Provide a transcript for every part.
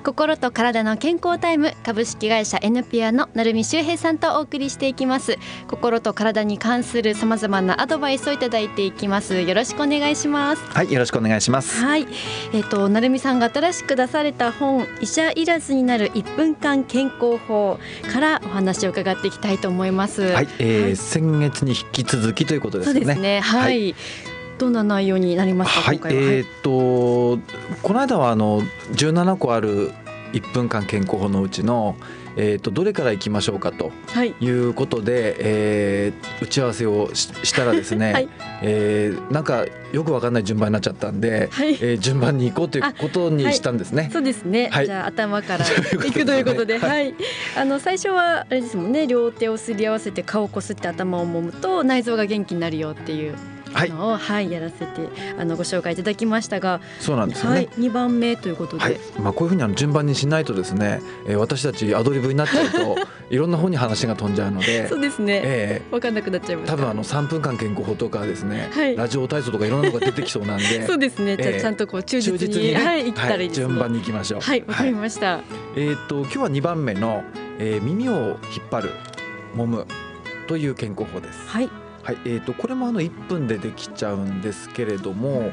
心と体の健康タイム、株式会社 N ピアの成海修平さんとお送りしていきます。心と体に関するさまざまなアドバイスをいただいていきます。よろしくお願いします。 はい、よろしくお願いします。 はい、成海さんが新しく出された本、医者いらずになる1分間健康法からお話を伺っていきたいと思います。 はい、先月に引き続きということですね。 そうですね、はい、どんな内容になりますか、 はい、 今回は。 この間は17個ある1分間健康法のうちの、どれからいきましょうかということで、打ち合わせをしたらですね、はい、なんかよく分かんない順番になっちゃったんで、はい、順番に行こうということにしたんですね。 はい、そうですね、はい、じゃあ頭からいくということで、はい、最初はあれですもんね、両手をすり合わせて顔をこすって頭を揉むと内臓が元気になるよっていうのを、はい、やらせてご紹介いただきましたが、 そうなんですよね、はい、 2番目ということで、はい、 こういうふうに順番にしないとですね、私たちアドリブになっちゃうといろんな方に話が飛んじゃうのでそうですね、分かんなくなっちゃいます多分3分間健康法とかですね、はい、ラジオ体操とかいろんなのが出てきそうなんでそうですね、じゃあちゃんとこう忠実に、 ね、 はい、いったらいいですね、 順番に行きましょう。 はい、わかりました。 今日は2番目の、耳を引っ張る揉むという健康法です。 はい、 はい、これも1分でできちゃうんですけれども、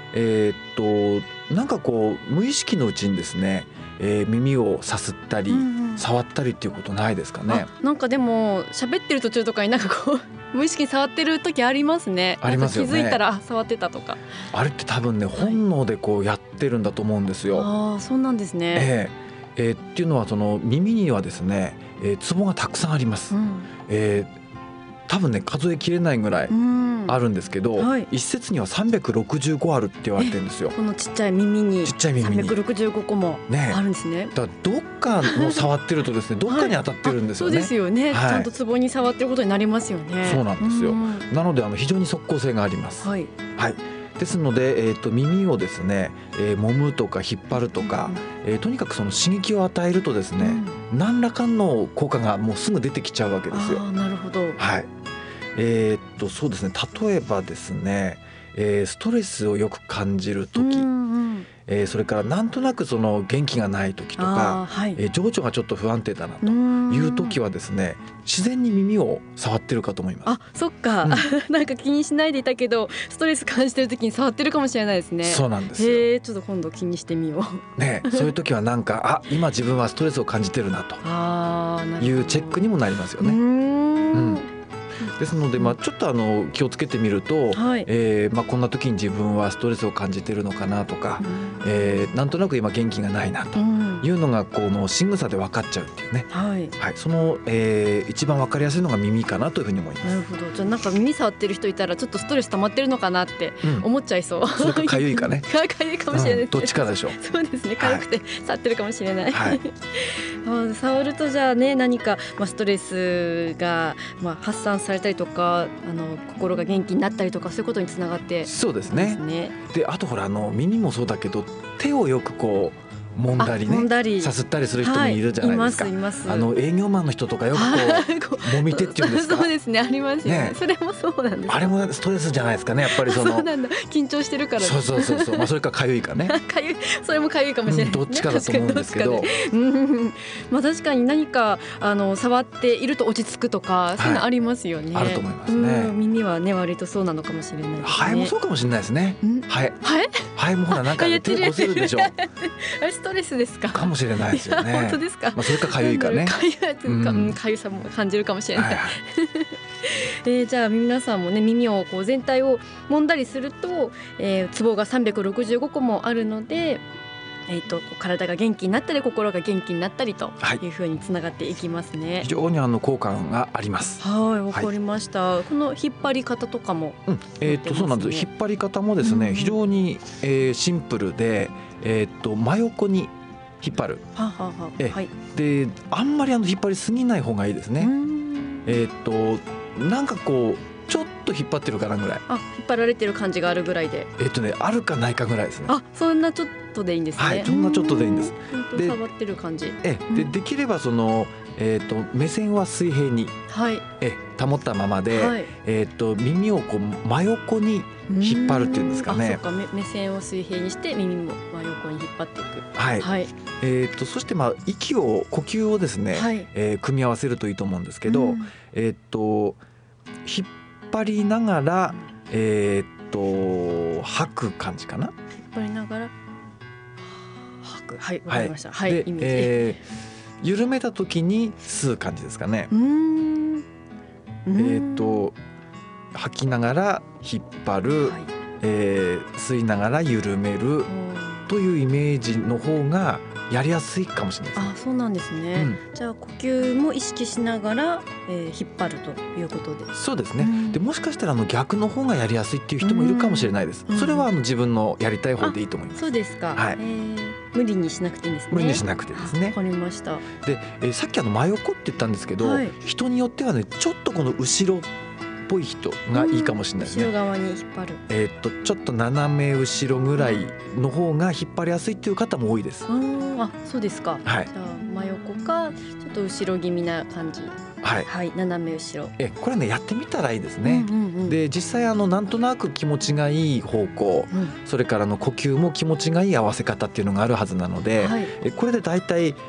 なんかこう無意識のうちにですね、耳をさすったり、触ったりっていうことないですかね。 なんかでも喋ってる途中とかになんかこう無意識に触ってる時ありますね。 ありますよね。 気づいたら触ってたとか。 あれって多分ね、本能でこうやってるんだと思うんですよ。 ああ、そうなんですね。 っていうのはその耳にはですね、ツボがたくさんあります。多分ね数えきれないぐらいあるんですけど、はい、一説には365あるって言われてるんですよ。 このちっちゃい耳に365個もあるんですね。 だからどっかの触ってるとですねどっかに当たってるんですよね。 そうですよね、 はい、 ちゃんとツボに触ってることになりますよね。 そうなんですよ。なので非常に即効性があります。はい、はい、ですので、耳をですね、揉むとか引っ張るとか、とにかくその刺激を与えるとですね、何らかの効果がもうすぐ出てきちゃうわけですよ。 あ、なるほど。 はい、そうですね、例えばですね、ストレスをよく感じる時、それからなんとなくその元気がない時とか、はい、情緒がちょっと不安定だなという時はですね、自然に耳を触ってるかと思います。 あ、そっか、なんか気にしないでいたけどストレス感じてる時に触ってるかもしれないですね。 そうなんですよ。 ちょっと今度気にしてみよう。 ね、そういう時はなんか今自分はストレスを感じてるなというチェックにもなりますよね。ですので、ちょっと気をつけてみると、はい、こんな時に自分はストレスを感じてるのかなとか、なんとなく今元気がないなというのがこの仕草で分かっちゃうっていうね、はいはい、その、一番分かりやすいのが耳かなというふうに思います。 なるほど。じゃあなんか耳触ってる人いたらちょっとストレス溜まってるのかなって思っちゃいそう。 それかかゆいかねかゆいかもしれないです、 どっちかでしょう。 そうですね、かゆくて触ってるかもしれない、はい、触るとじゃあね、何か、ストレスが、発散されたりとか心が元気になったりとかそういうことにつながって、 そうですね。であとほら耳もそうだけど手をよくこう揉んだりさすったりする人もいるじゃないですか。 います。 営業マンの人とかよくこう揉み手っていうんですか。 そうですね、ありますよね。それもそうなんです。 あれもストレスじゃないですかね、やっぱりそうなんだ、緊張してるから。 そう、それかかゆいかねかゆい、それもかゆいかもしれない、 どっちかだと思うんですけど、 確かに何か触っていると落ち着くとか、そういうのありますよね。 あると思いますね。 耳はね、割とそうなのかもしれないですね。 ハエもそうかもしれないですね。ハエもほらなんか手こするでしょ。あれストレスですかもしれないですよね。 本当ですか。 それかかゆいかね。 かゆさも感じるかもしれない。じゃあ皆さんもね、耳をこう全体を揉んだりすると、ツボが365個もあるので、体が元気になったり心が元気になったりというふうにつながっていきますね。 非常に効果があります。 はい、わかりました。この引っ張り方とかも、 そうなんです。引っ張り方もですね、非常に、シンプルで、真横に引っ張る。であんまり引っ張りすぎない方がいいですね。なんかこうちょっと引っ張ってるかなぐらい。 引っ張られてる感じがあるぐらいで。 あるかないかぐらいですね。 そんなちょっとでいいんですね。 はい、ほんのちょっとでいいんです。 で触ってる感じ。 できればその目線は水平に、はい、保ったままで、はい、耳をこう真横に引っ張るっていうんですかね。 そうか、目線を水平にして耳も真横に引っ張っていく。 はい、はい、そして呼吸をですね、はい、組み合わせるといいと思うんですけど、引っ張りながら、吐く感じかな。 引っ張りながら吐く。はい、わかりました。はい、 で、イメージ。緩めた時に吸う感じですかね。吐きながら引っ張る、はい、吸いながら緩めるというイメージの方がやりやすいかもしれないですね。 あ、そうなんですね。じゃあ呼吸も意識しながら、引っ張るということで。 そうですね。でもしかしたら逆の方がやりやすいっていう人もいるかもしれないです。それは自分のやりたい方でいいと思います。 そうですか。 はい、 無理にしなくていいんですね。 無理にしなくてですね。 わかりました。 で、さっき真横って言ったんですけど、はい、人によってはね、ちょっとこの後ろっぽい人がいいかもしれないですね。 後ろ側に引っ張る。 ちょっと斜め後ろぐらいの方が引っ張りやすいっていう方も多いです。 あ、そうですか。はい、じゃあ真横かちょっと後ろ気味な感じ。はい、はい、斜め後ろ。 これはね、やってみたらいいですね。で、実際なんとなく気持ちがいい方向、それから呼吸も気持ちがいい合わせ方っていうのがあるはずなので、はい、これでだいたい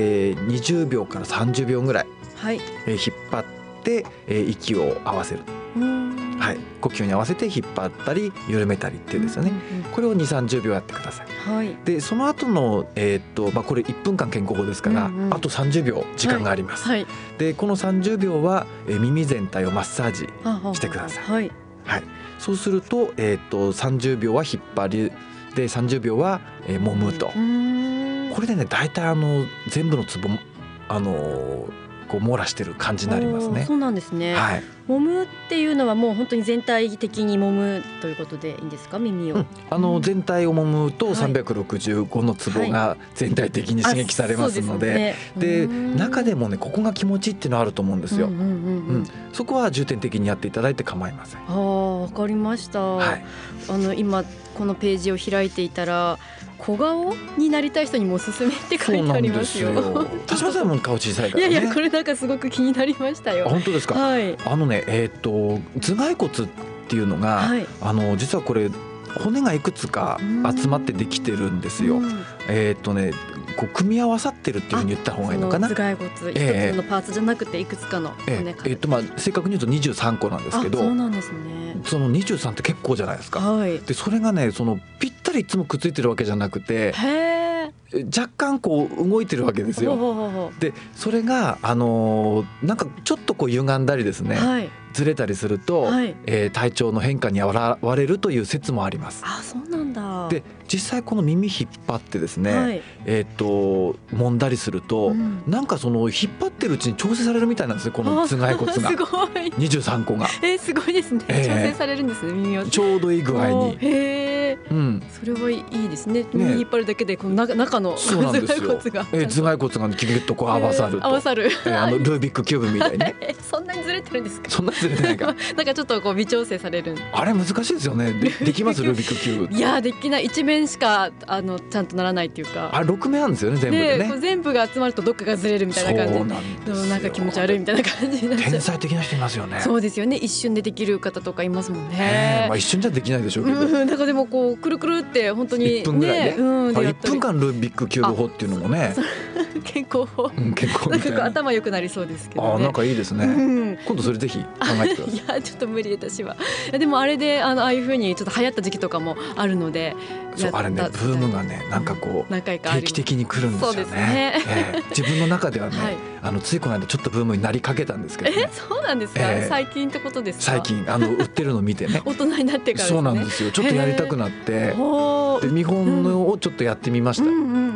20秒から30秒ぐらい、はい、引っ張って息を合わせる。はい、呼吸に合わせて引っ張ったり緩めたりっていうですよね。これを 2,30 秒やってください。はい、でその後の、これ1分間健康法ですから、あと30秒時間があります。はいはい、でこの30秒は、耳全体をマッサージしてください。はいはい、そうすると、30秒は引っ張りで30秒は、揉むと。これでね、大体全部のツボこう網羅してる感じになりますね。 そうなんですね。はい、揉むっていうのはもう本当に全体的に揉むということでいいんですか、耳を。 全体を揉むと365のツボが全体的に刺激されますので、で中でもね、ここが気持ちいいっていうのはあると思うんですよ。そこは重点的にやっていただいて構いません。 わかりました。はい、今このページを開いていたら、小顔になりたい人にもおすすめって書いてありますよ。 田島さんも顔小さいからね。 いやこれなんかすごく気になりましたよ。 本当ですか。はい、頭蓋骨っていうのが、はい、実はこれ骨がいくつか集まってできてるんですよ。こう組み合わさってるっていうふうに言った方がいいのかな。 頭蓋骨一つのパーツじゃなくていくつかの骨正確に言うと23個なんですけど。 そうなんですね。 その23って結構じゃないですか。はい、でそれがね、ぴったりいつもくっついてるわけじゃなくて、若干こう動いてるわけですよ。でそれがなんかちょっとこう歪んだりですね、はい、ずれたりすると、はい、体調の変化に現れるという説もあります。 あ、そうなんだ。 で実際この耳引っ張ってですね、はい、揉んだりすると、なんかその引っ張ってるうちに調整されるみたいなんですね、この頭蓋骨が。すごい23個が。 すごいですね。調整されるんですね、耳を。 ちょうどいい具合に。 それはいいですね。耳引っ張るだけでこの中の頭蓋骨が頭蓋骨がギュッとこう合わさると。 合わさる。 ルービックキューブみたいにね。 そんなにずれてるんですか。 そんなにずれてないか。 なんかちょっとこう微調整される。 あれ難しいですよね。できますルービックキューブ。 いやできない。一面しかちゃんとならないっていうか。 6面あるんですよね、全部でね。 全部が集まるとどっかがずれるみたいな感じ。なんか気持ち悪いみたいな感じになっちゃう。 天才的な人いますよね。 そうですよね。一瞬でできる方とかいますもんね。 一瞬じゃできないでしょうけど。 なんかでもこうくるくるって本当に 1分ぐらいね。1分間ルービックキューブ法っていうのもね。 健康法。 健康みたいな。 頭良くなりそうですけどね。 なんかいいですね。今度それぜひ考えてください。 いやちょっと無理、私は。でもあれでああいう風にちょっと流行った時期とかもあるので。 そう、あれね、ブームがね、なんかこう定期的に来るんですよね。自分の中ではね、ついこの間ちょっとブームになりかけたんですけどね。 そうなんですか。最近ってことですか。 最近売ってるの見てね。 大人になってからですね。 そうなんですよ。ちょっとやりたくなって、で見本をちょっとやってみました。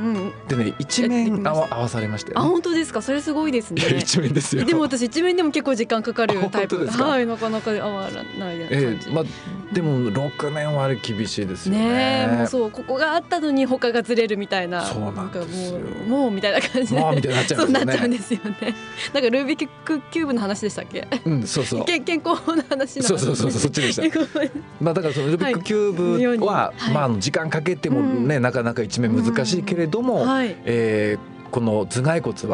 でね、一面合わされましたよ、 ね、あ、本当ですか。それすごいですね。 一面ですよ。 でも私一面でも結構時間かかるタイプ。 はい、なかなか合わない感じ。 でも6面はあれ厳しいですよね。 もうそう、ここがあったのに他がずれるみたいな。 そうなんですよ。 もうみたいな感じで。 もうみたいになっちゃうんですよね。 そうなっちゃうんですよね。なんかルービックキューブの話でしたっけ。 うん、そうそう。 健康の話の。 そうそっちでした。まあだからそのルービックキューブは、まあ時間かけてもね、なかなか一面難しいけれども、この頭蓋骨は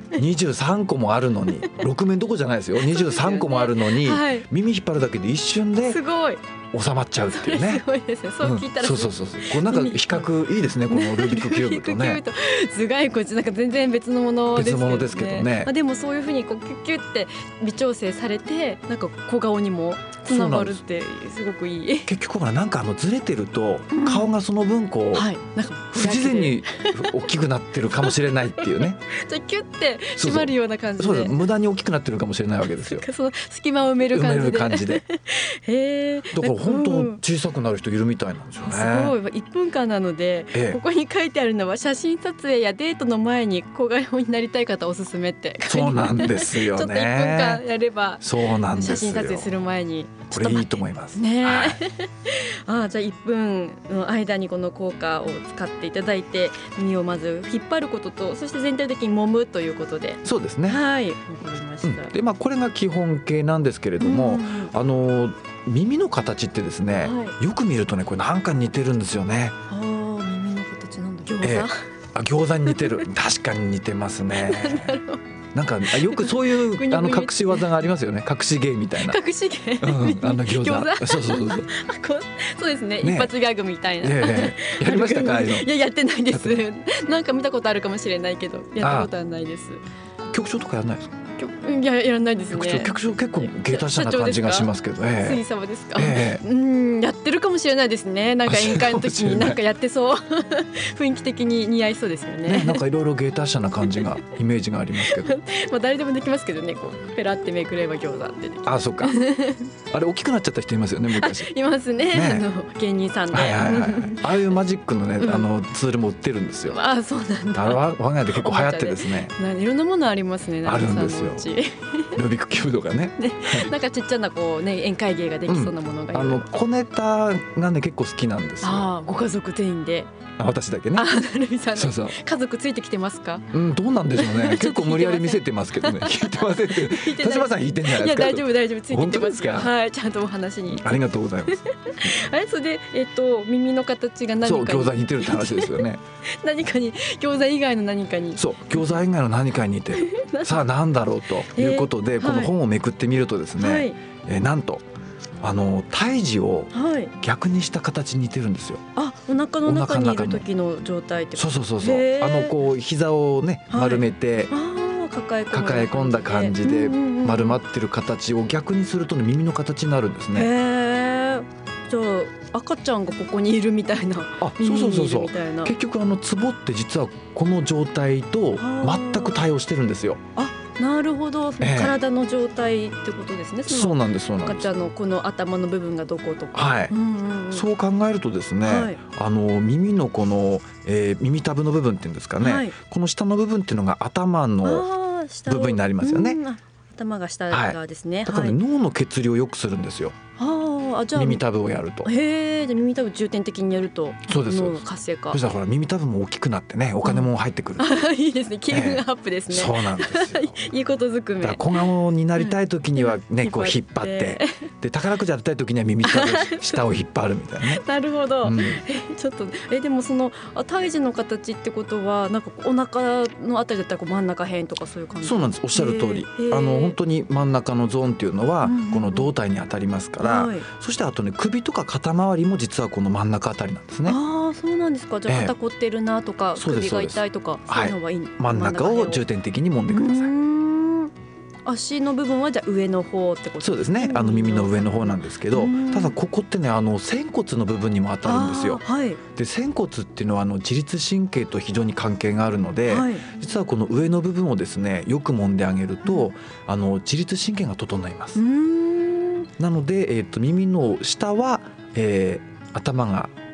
23個もあるのに6面どこじゃないですよ、23個もあるのに、耳引っ張るだけで一瞬ですごい収まっちゃうっていうね。 すごいですね。そう聞いたら、 そうこうなんか比較いいですね、このルービックキューブとね。 頭蓋骨なんか全然別のものですけどね。 別物ですけどね。 でもそういうふうにこうキュッキュッって微調整されて、なんか小顔にもつながるってすごくいい。 結局ほらなんかずれてると顔がその分こう、なんか不自然に大きくなってるかもしれないっていうね。 じゃキュッて締まるような感じで。 そう無駄に大きくなってるかもしれないわけですよ。 その隙間を埋める感じで。 へえ。だから本当小さくなる人いるみたいなんですよね。 すごい。1分間なので、ここに書いてあるのは写真撮影やデートの前に小顔になりたい方おすすめって。 そうなんですよね。 ちょっと1分間やれば。 そうなんですよ。 写真撮影する前に。 これいいと思いますね。じゃあ1分の間にこの効果を使っていただいて、耳をまず引っ張ることと、そして全体的に揉むということで。 そうですね。 はい。わかりました。 でこれが基本形なんですけれども、耳の形ってですね、よく見るとねこれなんか似てるんですよね。 耳の形なんだ。餃子？餃子に似てる。確かに似てますね。なんかよくそういう隠し技がありますよね。隠し芸みたいな。 隠し芸。 餃子。そう。 そうですね。一発ギャグみたいな。 やりましたか？いややってないです。なんか見たことあるかもしれないけど、やったことはないです。 局長とかやらないですか？ いややらないですね。 局長結構芸達者な感じがしますけど。 杉様ですか？やってるかもしれないですね。なんか宴会の時になんかやってそう。雰囲気的に似合いそうですよね。 なんかいろいろ芸達者な感じがイメージがありますけど。 誰でもできますけどね。こうペラってめくれば餃子って。 あ、そうか。あれ大きくなっちゃった人いますよね、昔。 いますね。芸人さんで。 ああいうマジックのねツールも売ってるんですよ。 あ、そうなんだ。 我が家で結構流行ってですね。 いろんなものありますね。 あるんですよ。ルービックキューブとかね。なんかちっちゃなこうね宴会芸ができそうなものが。 小ネタがね結構好きなんですよ。 ご家族全員で。 私だけね。 成美さん。そう。家族ついてきてますか？ どうなんでしょうね。結構無理やり見せてますけどね。聞いてませんって。田島さん聞いてんじゃないですか。 いや大丈夫ついてきてますか。 はい、ちゃんとお話に。 ありがとうございます。 あれそれで耳の形が何かに。 そう、餃子に似てるって話ですよね。 何かに、餃子以外の何かに。 そう、餃子以外の何かに似てる。さあ何だろうということで、この本をめくってみるとですね、なんと胎児を逆にした形に似てるんですよ。 お腹の中にいる時の状態ってこと。 そう。こう膝をね丸めて抱え込んだ感じで丸まってる形を逆にするとね、耳の形になるんですね。 じゃあ赤ちゃんがここにいるみたいな。 そう。結局ツボって実はこの状態と全く対応してるんですよ。 なるほど。体の状態ってことですね。 そうなんです。 赤ちゃんのこの頭の部分がどことか。 そう考えるとですね、耳のこの耳たぶの部分っていうんですかね、この下の部分っていうのが頭の部分になりますよね。 頭が下側ですね。 だから脳の血流を良くするんですよ。耳たぶをやると。 じゃあ耳たぶ重点的にやると脳が活性化。 そしたらほら耳たぶも大きくなってね、お金も入ってくる。 いいですね。気分アップですね。 そうなんですよ。 いいことずくめ。 だから小顔になりたい時にはねこう引っ張って、で宝くじ当てたい時には耳たぶ下を引っ張るみたいなね。 なるほど。ちょっとでもその胎児の形ってことはなんかお腹のあたりだったらこう真ん中辺とかそういう感じ。 そうなんです。おっしゃる通り。本当に真ん中のゾーンっていうのはこの胴体に当たりますから。そしてあとね首とか肩周りも実はこの真ん中あたりなんですね。 そうなんですか。じゃあ肩凝ってるなとか首が痛いとかそういうのはいい。 真ん中を重点的に揉んでください。 足の部分はじゃあ上の方ってことですね。 そうですね。耳の上の方なんですけど、ただここってね仙骨の部分にも当たるんですよ。で仙骨っていうのは自律神経と非常に関係があるので、実はこの上の部分をですねよく揉んであげると自律神経が整います。なので、耳の下は、頭が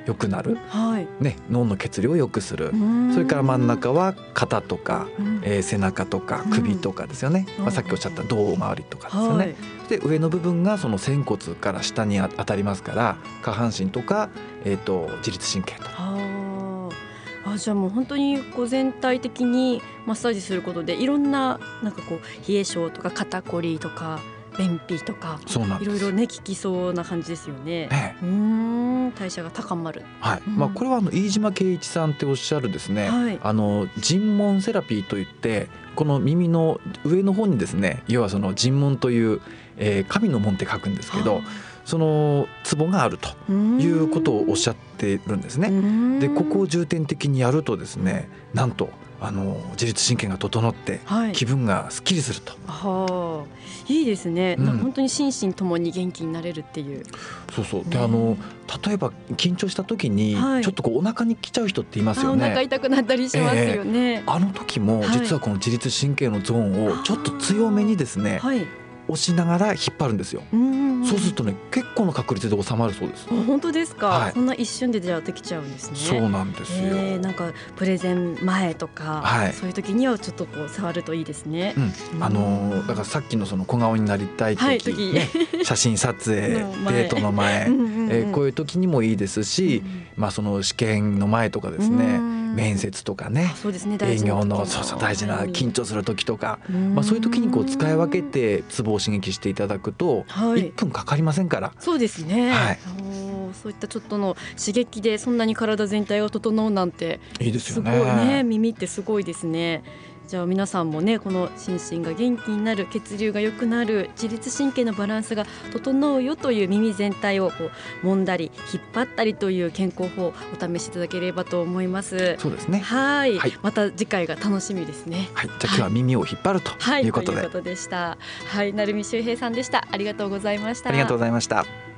良くなる、ね、脳の血流を良くする。それから真ん中は肩とか、背中とか首とかですよね、さっきおっしゃった胴回りとかですよね。で上の部分がその仙骨から下に当たりますから、下半身とか、自律神経と。 じゃあもう本当にこう全体的にマッサージすることでいろんな、なんかこう冷え性とか肩こりとか便秘とかいろいろね効きそうな感じですよね。代謝が高まる。 これは飯島圭一さんっておっしゃるですね、人門セラピーといって、この耳の上の方にですね、要はその人門という、神の門って書くんですけど、そのツボがあるということをおっしゃってるんですね。でここを重点的にやるとですね、なんと自律神経が整って気分がすっきりすると。 いいですね、本当に心身ともに元気になれるっていう。 そうで、例えば緊張した時にちょっとこうお腹に来ちゃう人っていますよね。 お腹痛くなったりしますよね。 あの時も実はこの自律神経のゾーンをちょっと強めにですね、押しながら引っ張るんですよ。そうするとね、結構の確率で収まるそうです。 本当ですか、そんな一瞬でじゃあできちゃうんですね。 そうなんですよ。 なんかプレゼン前とか、そういう時にはちょっとこう触るといいですね。 だからさっきのその小顔になりたい時、写真撮影デートの前、こういう時にもいいですし、その試験の前とかですね、面接とかね、営業の大事な緊張する時とか、そういう時にこう使い分けてツボを刺激していただくと1分かかりませんから。 そうですね、そういったちょっとの刺激でそんなに体全体が整うなんていいですよね。 すごいね、耳ってすごいですね。じゃあ皆さんもね、この心身が元気になる、血流が良くなる、自律神経のバランスが整うよという耳全体をこう揉んだり引っ張ったりという健康法をお試しいただければと思います。 そうですね。 また次回が楽しみですね。 じゃあ今日は耳を引っ張るということで、 ということでした。成海秀平さんでした。ありがとうございました。 ありがとうございました。